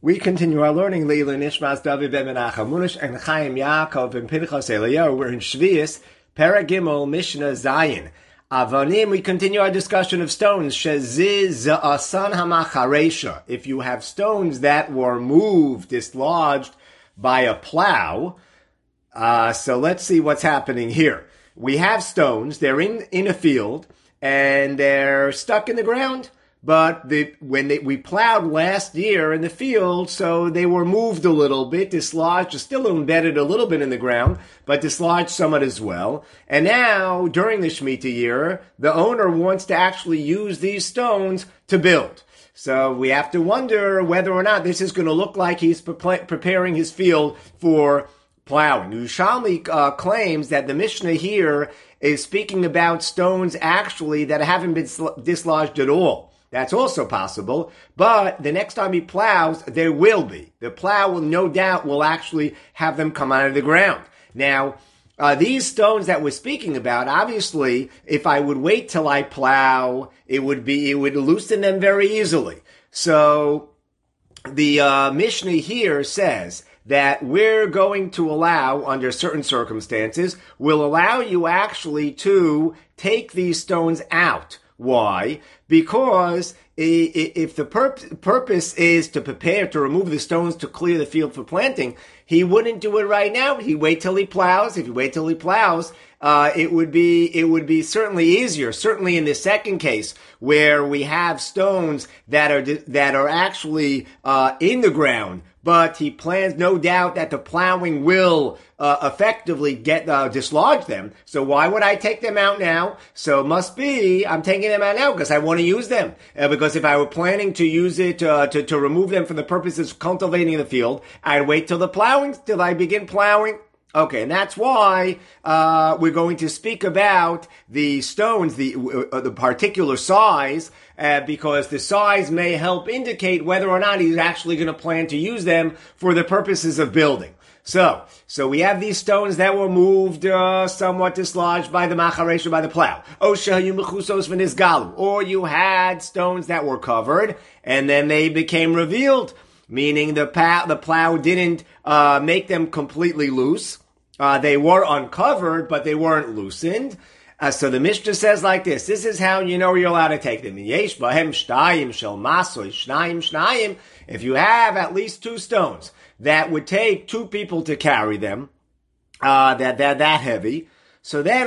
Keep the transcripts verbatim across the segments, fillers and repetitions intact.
We continue our learning. Leila Nishmas David ben Menachem Munish and Chaim Yaakov and Pinchas Eliyahu. We're in Shvius, Paragimel Mishnah Zayin. Avanim. We continue our discussion of stones. Sheziz Za'asan Hamacharesha. If you have stones that were moved, dislodged by a plow. Uh, so let's see what's happening here. We have stones. They're in in a field and they're stuck in the ground. But the, when they, we plowed last year in the field, so they were moved a little bit, dislodged, still embedded a little bit in the ground, but dislodged somewhat as well. And now, during the Shemitah year, the owner wants to actually use these stones to build. So we have to wonder whether or not this is going to look like he's pre- preparing his field for plowing. Yerushalmi uh, claims that the Mishnah here is speaking about stones actually that haven't been sl- dislodged at all. That's also possible, but the next time he plows, there will be. The plow will no doubt will actually have them come out of the ground. Now, uh, these stones that we're speaking about, obviously, if I would wait till I plow, it would be, it would loosen them very easily. So, the uh, Mishnah here says that we're going to allow, under certain circumstances, will allow you actually to take these stones out. Why? Because if the pur- purpose is to prepare to remove the stones to clear the field for planting, he wouldn't do it right now. He'd wait till he plows. If you wait till he plows, uh, it would be it would be certainly easier. Certainly in the second case, where we have stones that are that are actually uh, in the ground. But he plans, no doubt, that the plowing will uh, effectively get uh, dislodge them. So why would I take them out now? So it must be I'm taking them out now because I want to use them. Uh, because if I were planning to use it uh, to to remove them for the purposes of cultivating the field, I'd wait till the plowing, till I begin plowing. Okay, and that's why uh we're going to speak about the stones, the uh, the particular size, uh, because the size may help indicate whether or not he's actually going to plan to use them for the purposes of building. So, so we have these stones that were moved, uh, somewhat dislodged by the macharesh, by the plow. Or you had stones that were covered, and then they became revealed, meaning the plow, the plow didn't uh make them completely loose. Uh, they were uncovered, but they weren't loosened. Uh, so the Mishnah says like this. This is how you know you're allowed to take them. Yesh bahem shtayim shel masoy shnayim shnayim. If you have at least two stones that would take two people to carry them, uh, that they're that heavy, so then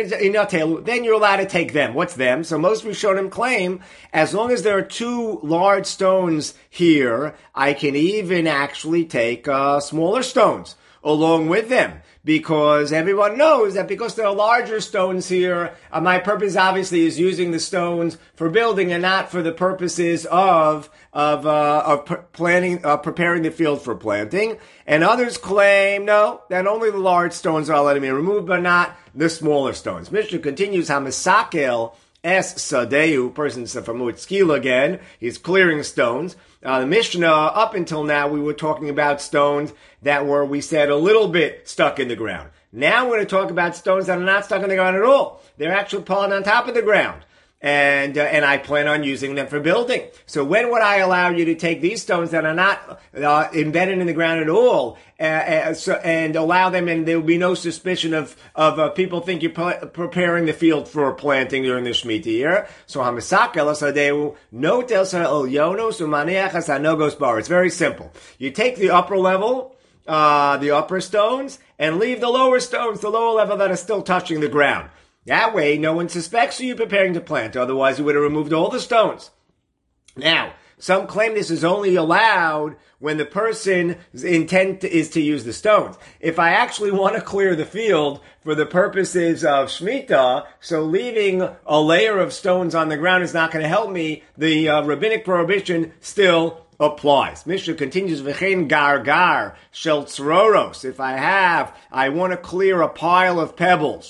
then you're allowed to take them. What's them? So most Rishonim claim, as long as there are two large stones here, I can even actually take uh, smaller stones along with them. Because everyone knows that because there are larger stones here, uh, my purpose obviously is using the stones for building and not for the purposes of of uh, of p- planting, uh, preparing the field for planting. And others claim no, that only the large stones are allowed to be removed, but not the smaller stones. Mishnah continues, Hamasakel es sadeu, person from Utzkil again. He's clearing stones. Uh, the Mishnah, up until now, we were talking about stones that were, we said, a little bit stuck in the ground. Now we're going to talk about stones that are not stuck in the ground at all. They're actually pulling on top of the ground. And uh, and I plan on using them for building. So when would I allow you to take these stones that are not uh, embedded in the ground at all, uh, uh, so, and allow them, and there will be no suspicion of of uh, people think you're pl- preparing the field for planting during the Shemitah year? So hamisakel asadeu notel sa'el yonos umaneachas anogos bar. It's very simple. You take the upper level, uh, the upper stones, and leave the lower stones, the lower level that are still touching the ground. That way, no one suspects you preparing to plant. Otherwise, you would have removed all the stones. Now, some claim this is only allowed when the person's intent is to use the stones. If I actually want to clear the field for the purposes of Shemitah, so leaving a layer of stones on the ground is not going to help me, the uh, rabbinic prohibition still applies. Mishnah continues, V'chein gar gar shel tzroros. If I have, I want to clear a pile of pebbles,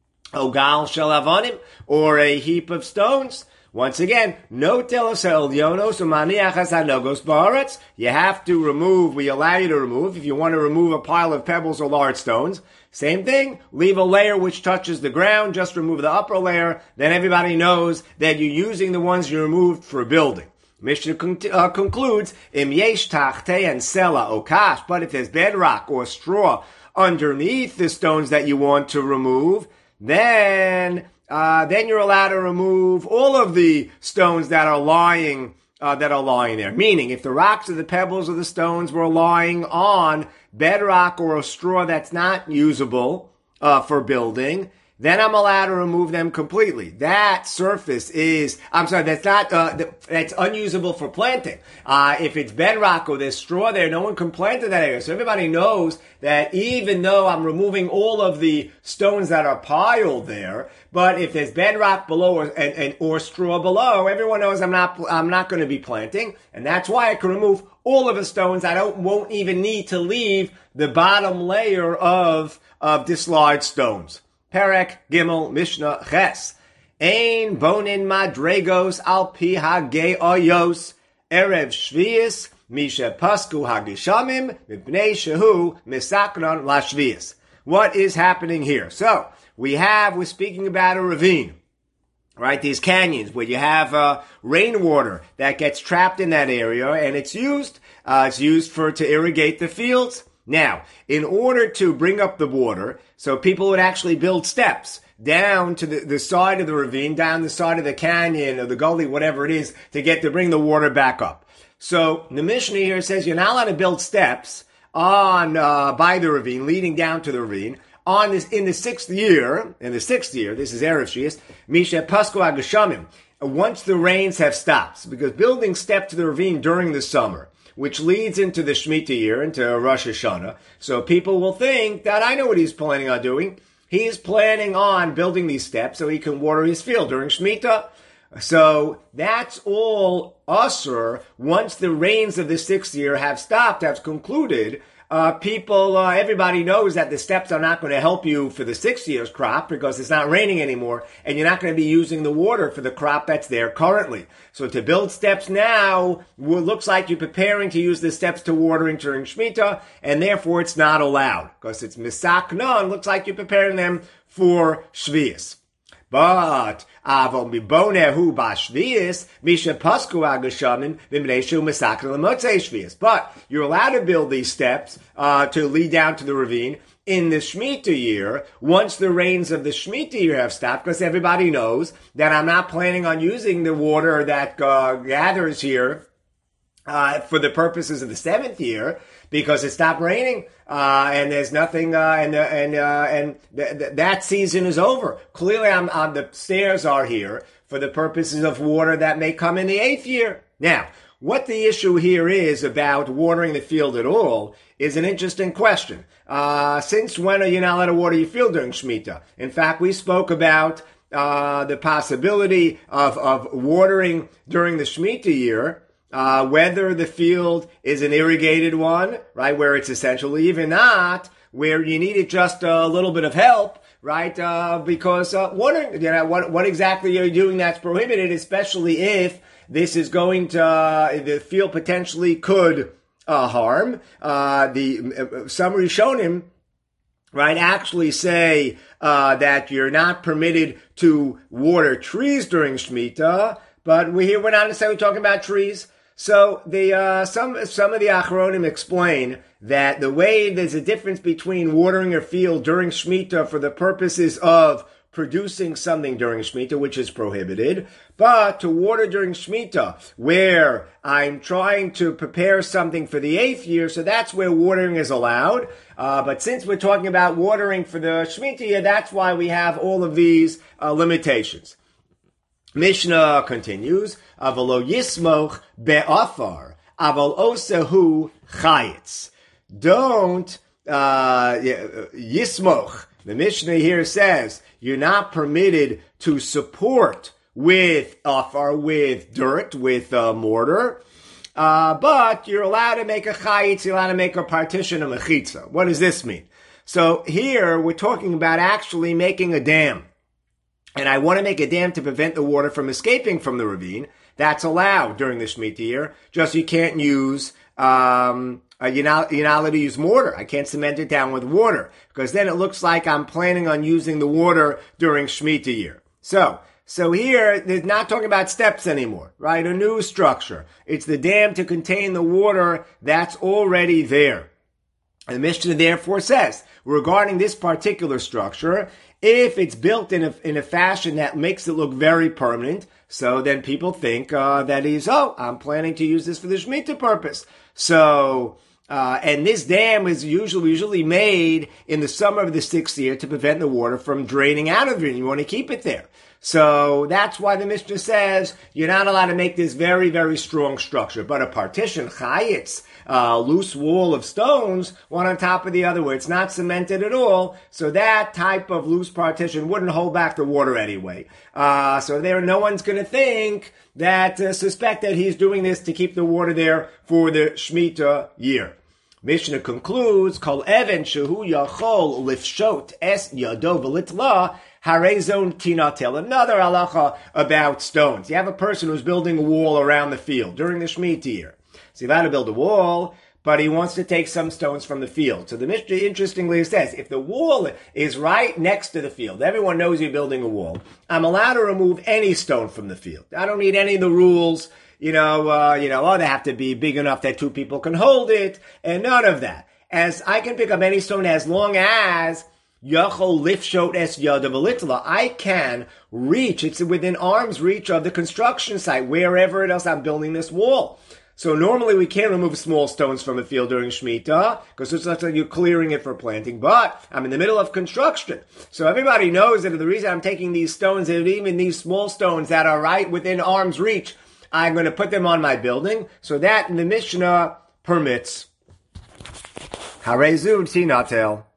Ogal shel avonim, or a heap of stones. Once again, no telos elyonos umaniachas hanogos ba'aretz. You have to remove, we allow you to remove, if you want to remove a pile of pebbles or large stones. Same thing, leave a layer which touches the ground, just remove the upper layer, then everybody knows that you're using the ones you removed for building. Mishnah con- uh, concludes, Im yesh tachtei and sela okash, but if there's bedrock or straw underneath the stones that you want to remove, then uh, then you're allowed to remove all of the stones that are lying uh, that are lying there. Meaning, if the rocks or the pebbles or the stones were lying on bedrock or a straw that's not usable uh, for building, then I'm allowed to remove them completely. That surface is, I'm sorry, that's not, uh, that's unusable for planting. Uh, if it's bedrock or there's straw there, no one can plant in that area. So everybody knows that even though I'm removing all of the stones that are piled there, but if there's bedrock below or, and, and, or straw below, everyone knows I'm not, I'm not going to be planting. And that's why I can remove all of the stones. I don't, won't even need to leave the bottom layer of, of dislodged stones. Perek Gimel Mishnah Ches. Ein bonin madregos al pi hagei oyos erev shvius misha pasku hagishamim mipnei shehu misakron la shvius. What is happening here? So we have we're speaking about a ravine, right? These canyons where you have uh, rainwater that gets trapped in that area, and it's used uh, it's used for to irrigate the fields. Now, in order to bring up the water, so people would actually build steps down to the, the side of the ravine, down the side of the canyon or the gully, whatever it is, to get to bring the water back up. So the Mishnah here says you're not allowed to build steps on uh, by the ravine, leading down to the ravine. On this, in the sixth year, in the sixth year, this is Erev Shvius, Misha Pasku Agashamim. Once the rains have stopped, because building steps to the ravine during the summer, which leads into the Shemitah year, into Rosh Hashanah. So people will think that I know what he's planning on doing. He's planning on building these steps so he can water his field during Shemitah. So that's all usher. Once the rains of the sixth year have stopped, have concluded, uh, people, uh, everybody knows that the steps are not going to help you for the sixth year's crop because it's not raining anymore and you're not going to be using the water for the crop that's there currently. So to build steps now, well, looks like you're preparing to use the steps to watering during Shemitah, and therefore it's not allowed because it's misaknon. Looks like you're preparing them for Shvius. But avol mibonehu bashvius misha pasku agashamin v'mneishu misakron l'motzei shvius. But you're allowed to build these steps uh, to lead down to the ravine in the Shemitah year once the rains of the Shemitah year have stopped, because everybody knows that I'm not planning on using the water that uh, gathers here uh, for the purposes of the seventh year, because it stopped raining, uh, and there's nothing, uh, and, uh, and, uh, and th- th- that season is over. Clearly, I'm on the stairs are here for the purposes of water that may come in the eighth year. Now, what the issue here is about watering the field at all is an interesting question. Uh, since when are you not allowed to water your field during Shemitah? In fact, we spoke about, uh, the possibility of, of watering during the Shemitah year, Uh, whether the field is an irrigated one, right, where it's essential, even not, where you needed just a little bit of help, right, uh, because, uh, watering, you know, what, what exactly are you doing that's prohibited, especially if this is going to, uh, the field potentially could, uh, harm, uh, the, uh, some Rishonim, right, actually say, uh, that you're not permitted to water trees during Shemitah, but we here, we're not necessarily talking about trees. So the uh, some some of the Achronim explain that the way there's a difference between watering your field during Shemitah for the purposes of producing something during Shemitah, which is prohibited, but to water during Shemitah, where I'm trying to prepare something for the eighth year, so that's where watering is allowed. Uh, but since we're talking about watering for the Shemitah year, that's why we have all of these uh, limitations. Mishnah continues, Avalo yismoch be'afar, aval osehu chayitz. Don't, uh, yismoch. The Mishnah here says, you're not permitted to support with afar, with dirt, with uh, mortar, uh, but you're allowed to make a chayitz, you're allowed to make a partition, a mechitza. What does this mean? So here, we're talking about actually making a dam. And I want to make a dam to prevent the water from escaping from the ravine. That's allowed during the Shemitah year. Just you can't use, um, uh, you're not, you're not allowed to use mortar. I can't cement it down with water, because then it looks like I'm planning on using the water during Shemitah year. So, So here, they're not talking about steps anymore, right? A new structure. It's the dam to contain the water that's already there. And the Mishnah therefore says, regarding this particular structure, if it's built in a, in a fashion that makes it look very permanent, so then people think uh, that he's, oh, I'm planning to use this for the Shemitah purpose. So, uh, and this dam is usually usually made in the summer of the sixth year to prevent the water from draining out of it. You want to keep it there. So that's why the Mishnah says you're not allowed to make this very, very strong structure. But a partition, chayitz, a loose wall of stones, one on top of the other, where it's not cemented at all. So that type of loose partition wouldn't hold back the water anyway. Uh, so there, no one's going to think that, uh, suspect that he's doing this to keep the water there for the Shemitah year. Mishnah concludes, Kol even shehu yachol lifshot es yado v'litla harezon tinatel. Another halacha about stones. You have a person who's building a wall around the field during the Shemitah year. So you've got to build a wall, but he wants to take some stones from the field. So the Mishnah interestingly says, if the wall is right next to the field, everyone knows you're building a wall, I'm allowed to remove any stone from the field. I don't need any of the rules. You know, uh, you know, oh, they have to be big enough that two people can hold it, and none of that. As I can pick up any stone as long as Yachol lifshot es yadav v'litla, I can reach, it's within arm's reach of the construction site, wherever it is I'm building this wall. So normally we can't remove small stones from a field during Shemitah, because it's like you're clearing it for planting, but I'm in the middle of construction. So everybody knows that the reason I'm taking these stones, and even these small stones that are right within arm's reach, I'm going to put them on my building. So that the Mishnah permits. Harezun tinatel.